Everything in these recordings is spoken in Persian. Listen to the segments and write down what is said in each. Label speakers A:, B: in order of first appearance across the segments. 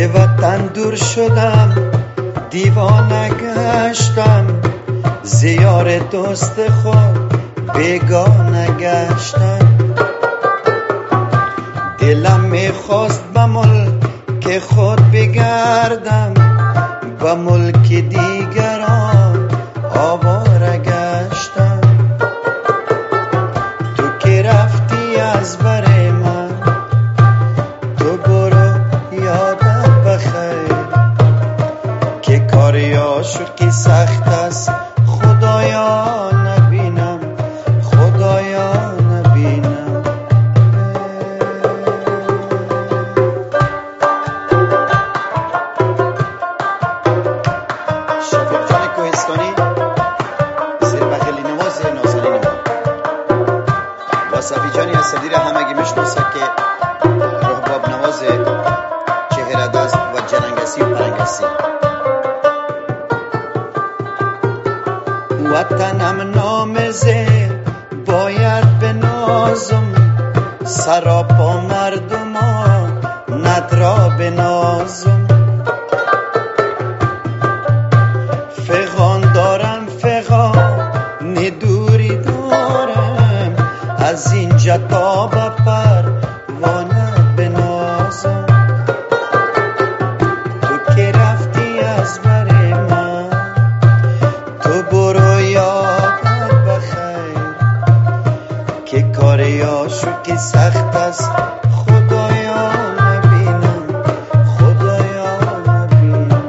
A: وطن دور شدم، دیوانه گشتم، زیار دوست خود بیگانه گشتم. دلم میخواست به ملک خود بگردم، به ملک دیگران آواره گشتم. تو که رفتی از بر من، تو برو یادت بخیر که کاری عاشقی سخت است. خدایا نبینم، خدایا نبینم. شفیق جان کوهستانی، زیر بخیلی نواز نازنین ما و صفی جانی از صدیر همگی میشناسه که روح باب نواز چهره دست و جننگسی و پرنگسی. وطنم نامزه باید بنازم، سراپا مردمان ندرا بنازم. فغان دارم، فغان دوری دارم، از اینجا تا به پروانه بنازم. تو که رفتی از بر من، تو برو یادت بخیر که کار عاشقی سخت است. خدایا نبینم، خدایا نبینم.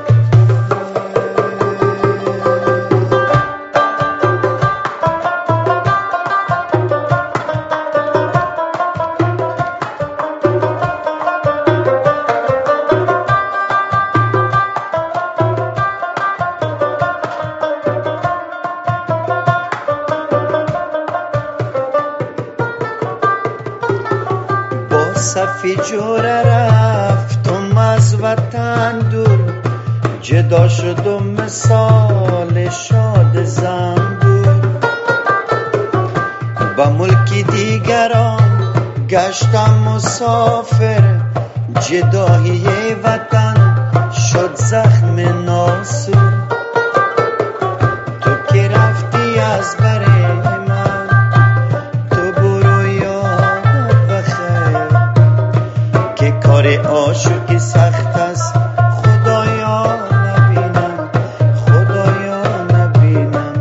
A: صفی جوره رفتم از وطن دور، جدا شدم مثال شاد زنبور. با ملکی دیگران گشتم مسافر، جدایی وطن شد زخم ناسور. تو که رفتی از بر من، تو برو یادت بخیر که کار عاشقی سخت است. خدایا نبینم، خدایا نبینم.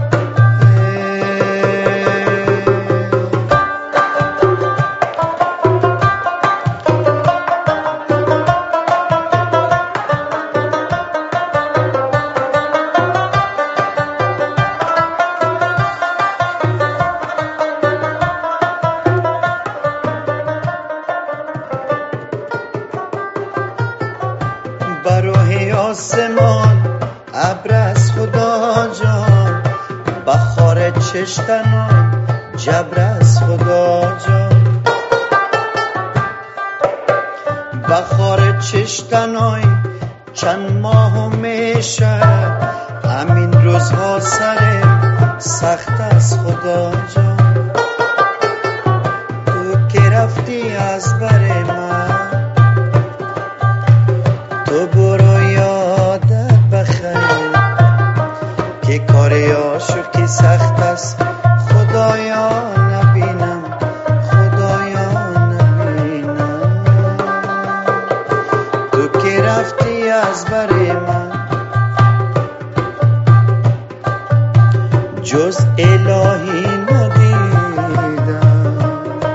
A: بروح آسمان ابر از خدا جان، بخار چشتنان جبر از خدا جان. بخار چشتنای چند ماه میشه، همین روزها سر سخت از خدا جان. تو که رفتی از بر من، تو برو یادت بخیر که کار عاشقی سخت است. خدایا نبینم، خدایا نبینم. تو که رفتی از بر من، جز الهی ندیدم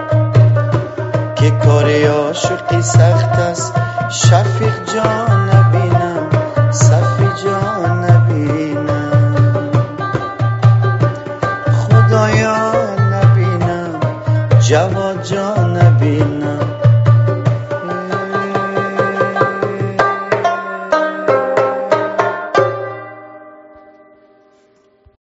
A: که کار عاشقی سخت است. شفیق جان نبینم، صفی جان نبینم. خدایا نبینم، جواد جان نبینم.